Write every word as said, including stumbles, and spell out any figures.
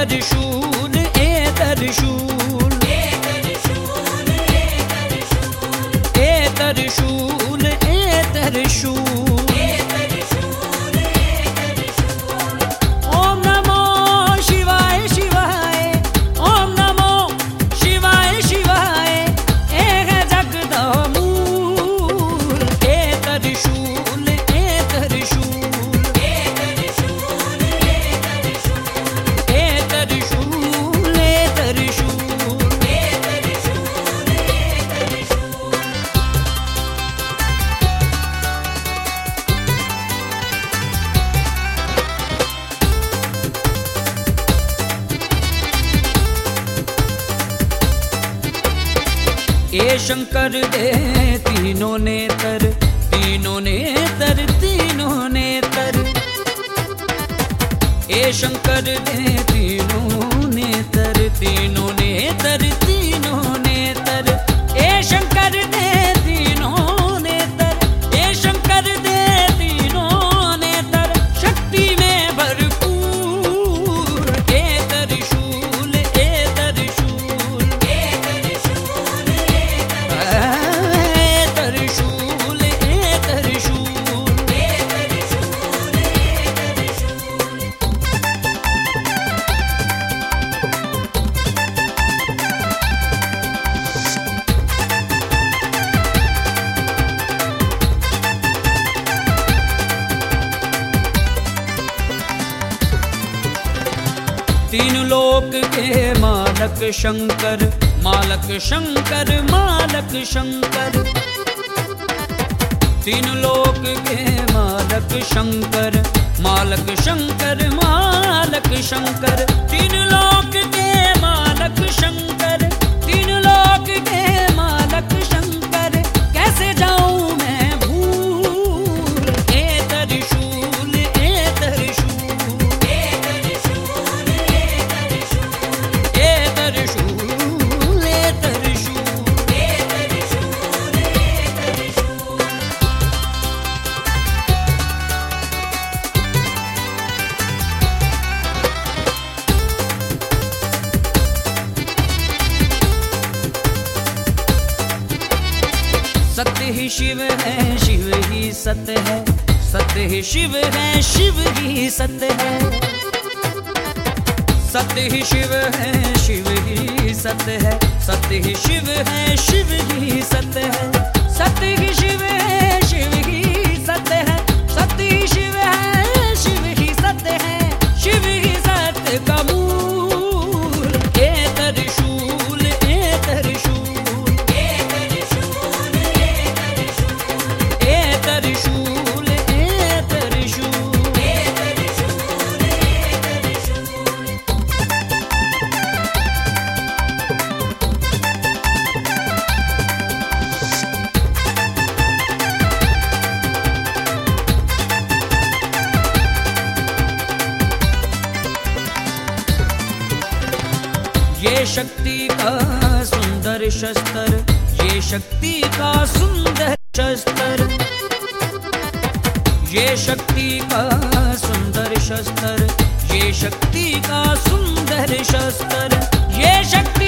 त्रिशूल ए त्रिशूल ए त्रिशूल ए त्रिशूल ए त्रिशूल। ओम नमो शिवाय शिवाय, ओम नमो शिवाय शिवाय, ए है जगदमूल ए त्रिशूल ए त्रिशूल ए त्रिशूल ए त्रिशूल ए त्रिशूल। ए शंकर दे तीनों नेतर, तीनों नेतर तीनों नेतर। ए शंकर दे तीनों नेतर, तीनों नेतर तीनों नेतर। ए शंकर दे तीनों नेतर, ए शंकर दे तीनों नेतर। शक्ति में भरपूर ए त्रिशूल ए त्रिशूल ए त्रिशूल ए त्रिशूल ए त्रिशूल। तीन लोक के मालक शंकर, मालक शंकर मालक शंकर। तीन लोक के मालक शंकर, मालक शंकर मालक शंकर। तीन लोक के मालक शंकर, तीन लोक के मालक शंकर। कैसे जाऊं मैं भूल ए त्रिशूल ए त्रिशूल ए त्रिशूल ए त्रिशूल ए त्रिशूल ए त्रिशूल ए त्रिशूल। सत्य ही शिव है, शिव ही सत्य है। सत्य ही शिव है, शिव ही सत्य है। सत्य ही शिव है, शिव ही सत्य है। सत्य ही शिव है, शिव ही सत्य है। सत्य ही शिव है, शिव ही सत्य है। सत्य ही शिव है, शिव ही सत्य है। शिव ही सत्य का मूल ए त्रिशूल ए त्रिशूल ए त्रिशूल ए त्रिशूल ए त्रिशूल ए त्रिशूल ए त्रिशूल। ये शक्ति का सुंदर शस्त्र, ये शक्ति का सुंदर शस्त्र। ये शक्ति का सुंदर शस्त्र, ये शक्ति का सुंदर शस्त्र। ये शक्ति